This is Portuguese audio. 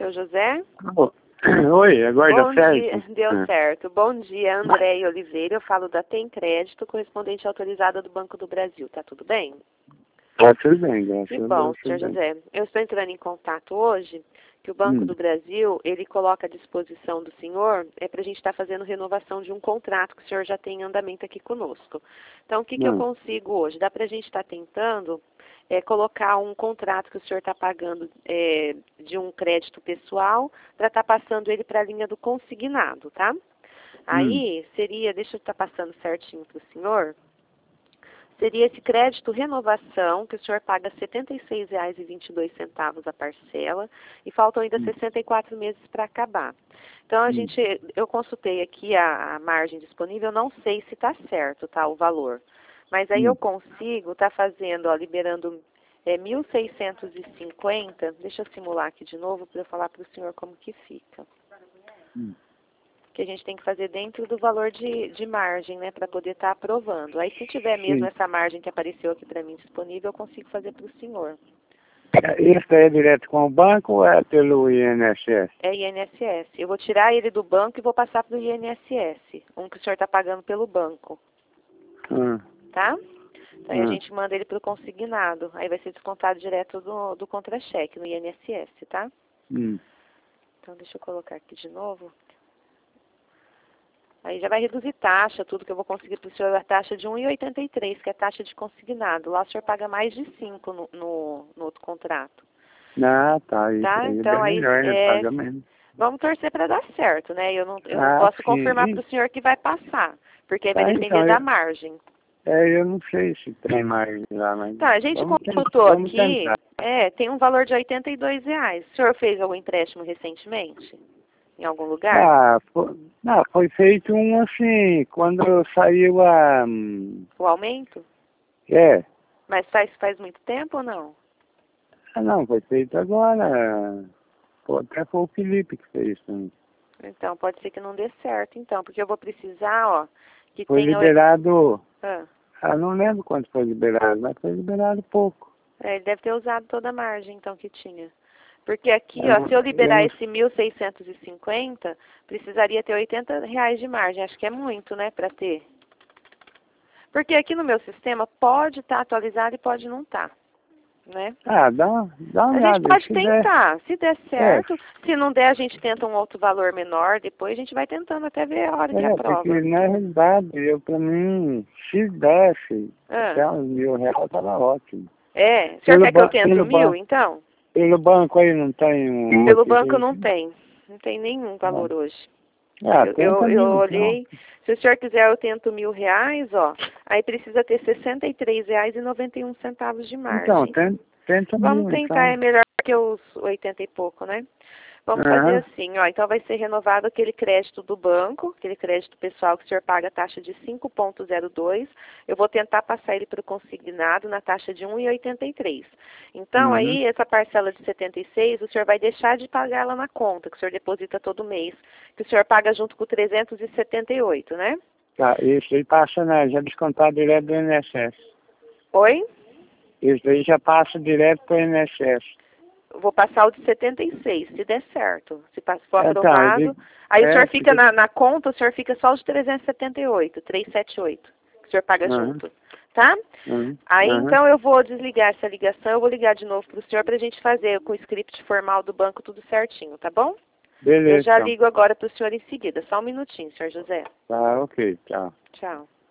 Seu José? Oi, agora deu Bom certo? dia, deu certo. Bom dia, Andréia Oliveira. Eu falo da Tem Crédito, correspondente autorizada do Banco do Brasil. Tá tudo bem? Tá tudo bem, graças Que a bom, Deus, senhor tudo bem. José. Eu estou entrando em contato hoje que o Banco do Brasil, ele coloca à disposição do senhor para a gente estar fazendo renovação de um contrato que o senhor já tem em andamento aqui conosco. Então, o que eu consigo hoje? Dá para a gente estar tentando colocar um contrato que o senhor está pagando de um crédito pessoal para estar passando ele para a linha do consignado, tá? Aí seria, deixa eu estar passando certinho para o senhor, seria esse crédito renovação, que o senhor paga R$ 76,22 a parcela, e faltam ainda 64 meses para acabar. Então, eu consultei aqui a margem disponível, não sei se está certo, tá, o valor. Mas aí eu consigo estar fazendo, ó, liberando 1.650, deixa eu simular aqui de novo para eu falar para o senhor como que fica. Que a gente tem que fazer dentro do valor de margem, né, para poder estar aprovando. Aí, se tiver mesmo essa margem que apareceu aqui para mim disponível, eu consigo fazer para o senhor. Isso é direto com o banco ou é pelo INSS? É INSS. Eu vou tirar ele do banco e vou passar para o INSS, um que o senhor está pagando pelo banco. Tá? Então, aí a gente manda ele para o consignado. Aí vai ser descontado direto do contra-cheque, no INSS, tá? Então, deixa eu colocar aqui de novo. Aí já vai reduzir taxa, tudo que eu vou conseguir para o senhor, a taxa de 1,83, que é a taxa de consignado. Lá o senhor paga mais de 5 no outro contrato. Ah, tá. Isso Tá? aí é Então, bem aí, melhor, né? Paga menos. vamos torcer para dar certo, né? Eu não Ah, posso sim. confirmar para o senhor que vai passar, porque vai depender Então, da margem. eu não sei se tem mais lá, mas Tá, a gente consultou aqui, tem um valor de R$ 82. O senhor fez algum empréstimo recentemente? Em algum lugar? Foi feito um assim, quando saiu a... O aumento? É. Mas faz muito tempo ou não? Não, foi feito agora. Até foi o Felipe que fez também. Então, pode ser que não dê certo, então, porque eu vou precisar, ó, que Foi tenha... liberado... não lembro quanto foi liberado, mas foi liberado pouco. ele deve ter usado toda a margem, então, que tinha. Porque aqui, ó, se eu liberar esse 1.650, precisaria ter R$ 80 de margem. Acho que é muito, né, para ter. Porque aqui no meu sistema pode estar atualizado e pode não estar, né? Dá uma A olhada. gente pode tentar. Se der certo, se não der, a gente tenta um outro valor menor. Depois a gente vai tentando até ver a hora que aprova. Porque na realidade, pra mim, se desse, até uns R$ 1.000 tava ótimo. O senhor quer que eu tente 1.000, então? Pelo banco aí não tem Pelo banco não tem. Não tem nenhum valor hoje. Eu olhei. Se o senhor quiser, eu tento R$ 1.000, ó. Aí precisa ter R$ 63,91 de margem. Então, tenta Vamos tentar, é melhor que os 80 e pouco, né? Vamos fazer assim, ó. Então vai ser renovado aquele crédito do banco, aquele crédito pessoal que o senhor paga a taxa de 5,02. Eu vou tentar passar ele para o consignado na taxa de 1,83. Então aí, essa parcela de 76, o senhor vai deixar de pagar ela na conta, que o senhor deposita todo mês, que o senhor paga junto com 378, né? Tá, isso aí passa, né? Já descontado direto do INSS. Oi? Isso aí já passa direto para o INSS. Vou passar o de 76, se der certo. Se for aprovado. Aí o senhor fica na conta, o senhor fica só os 378, que o senhor paga junto. Tá? Aí então eu vou desligar essa ligação, eu vou ligar de novo para o senhor para a gente fazer com o script formal do banco tudo certinho, tá bom? Beleza. Eu já ligo agora para o senhor em seguida. Só um minutinho, senhor José. Tá, ok. Tchau. Tchau.